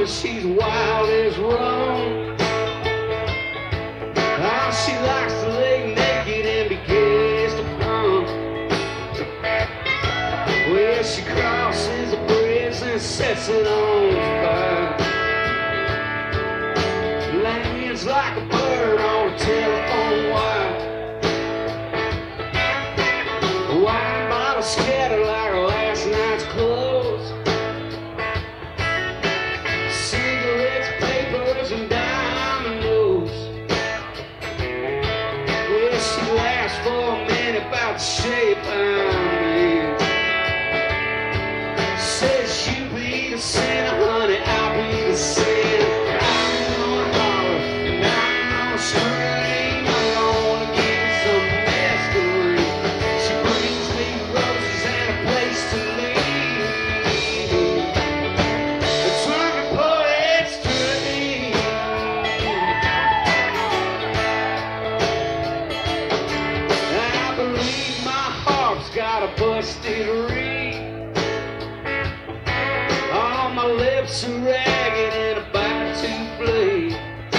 woman, she's wild as wrong. Oh, she likes to lay naked and be kissed upon. Well, she crosses a bridge and sets it on fire. Lands like a bird on a telephone wire. Wine bottles scattered like last night's clothes. Cigarettes, papers, and dominoes. Well, she laughs for a minute about the shape I'm in. Says you be the sinner, honey, I'll be the sin. I'm gonna holler and I'm gonna scream. I'm gonna give you some mescaline. She brings me roses and a place to leave. The trumpet poet's dream. I believe my harp's got a busted reed. All my lips are ragged and about to bleed.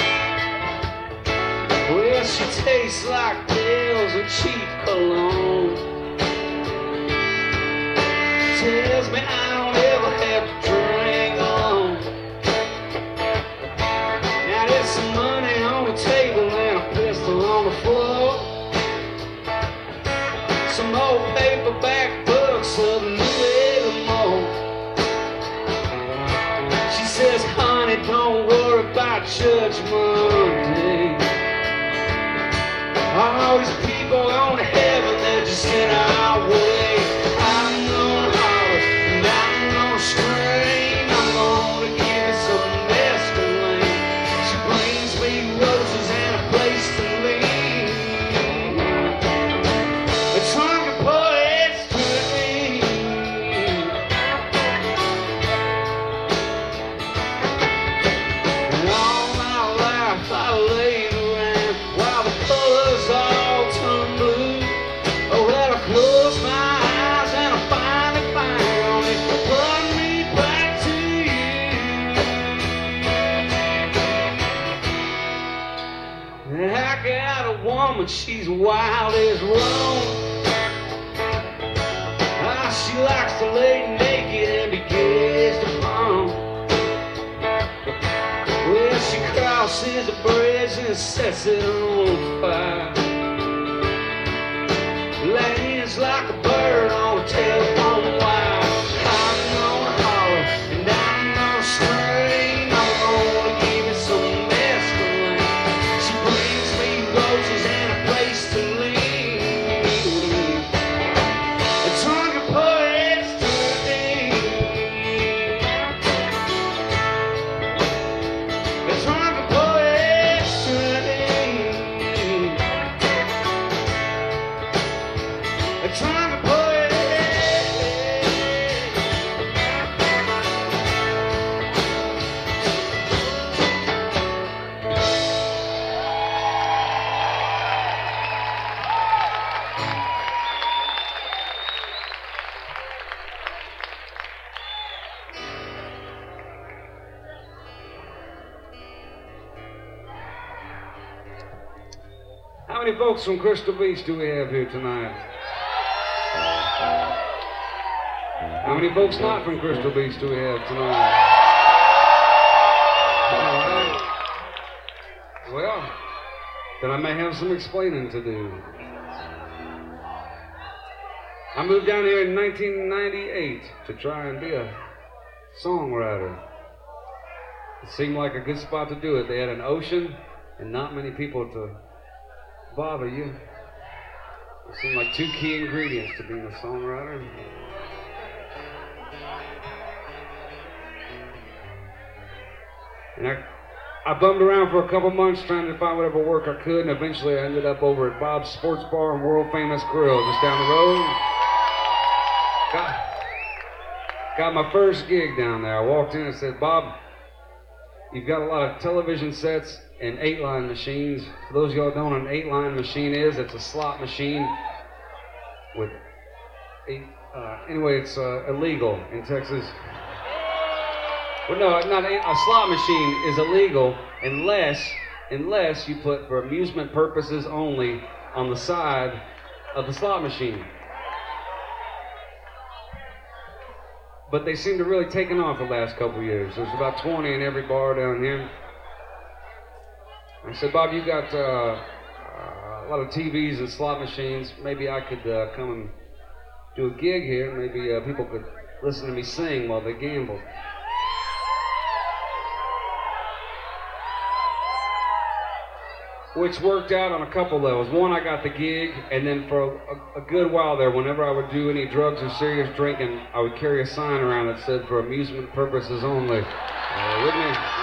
Well, she tastes like pills and cheap cologne. Tells me I don't ever have to drink alone. Now there's some money on the table and a pistol on the floor. Some old paperback books of the New Evermore. She says, honey, don't worry about Judgment Day. All these people going to heaven, they're just in our way. I'm gonna holler and I'm gonna scream. I'm gonna give you some mescaline. She brings me roses and a place to leave. The trumpet poet's dream. And all my life I laid around while the colors all turn blue. Oh, well, I close my eyes and I finally found it. Brought me back to you. And I got a woman, she's wild as wrong. Ah, she likes to lay naked and be kissed upon. Well, she crosses a bridge and sets it on fire. Lands like a bird on a telephone wire. I'm gonna holler and I'm gonna scream. I'm gonna give you some mescaline. She brings me roses and a place to leave. The trumpet poet's dream. The trumpet poet's dream. The trumpet poet. How many folks from Crystal Beach do we have here tonight? How many folks not from Crystal Beach do we have tonight? All right. Well, then I may have some explaining to do. I moved down here in 1998 to try and be a songwriter. It seemed like a good spot to do it. They had an ocean and not many people to bother you. It seemed like two key ingredients to being a songwriter. And I bummed around for a couple months trying to find whatever work I could, and eventually I ended up over at Bob's Sports Bar and World Famous Grill just down the road. Got my first gig down there. I walked in and said, Bob, you've got a lot of television sets and 8-line machines. For those of y'all who don't know what an 8-line machine is, it's a slot machine with 8. Anyway, it's illegal in Texas. Well, no, not a slot machine is illegal unless you put for amusement purposes only on the side of the slot machine. But they seem to really taken off the last couple years. There's about 20 in every bar down here. I said, Bob, you got a lot of TVs and slot machines. Maybe I could come and do a gig here. Maybe people could listen to me sing while they gamble. Which worked out on a couple levels. One, I got the gig, and then for a good while there, whenever I would do any drugs or serious drinking, I would carry a sign around that said, for amusement purposes only. With me?